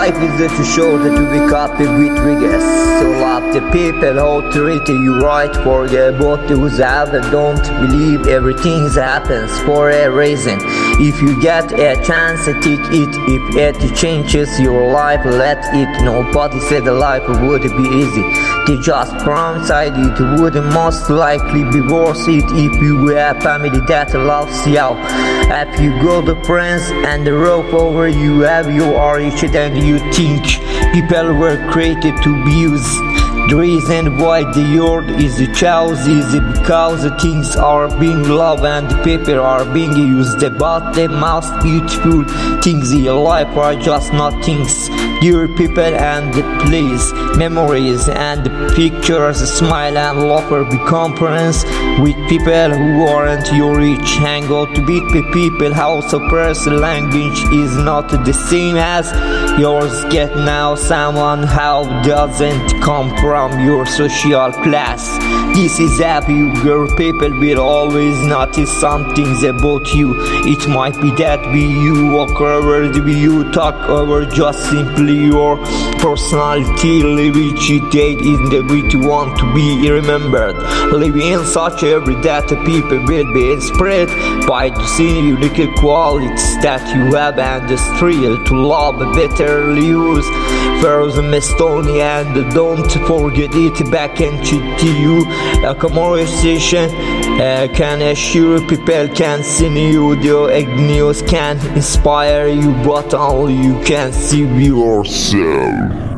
life is too short to be copy with regrets. So love the people who treat you right. Forget about those that don't believe everything happens for a reason. If you get a chance, take it. If it changes your life, let it. Nobody said life would be easy. They just promised it would most likely be worth it if you have family that loves you. If you got the friends and the rope over you have, you are richer than you think. People were created to be used. The reason why the earth is chosen is because the things are being loved and the people are being used. But the most beautiful things in life are just not things. Your people and the place, memories and the pictures, smile and laughter, become friends with people who aren't your age. Hang out with people house of person language is not the same as yours. Get now someone how doesn't come from your social class. This is happy your people will always notice some things about you. It might be that way you walk over, the way you talk over, just simply your personality. Live each day in the way you want to be remembered. Live in such a way that people will be inspired by the same unique qualities that you have and the thrill to love better use. First Estonia and don't forget it back into you. A conversation can assure people can see you. The news can inspire you, but only you can see yourself.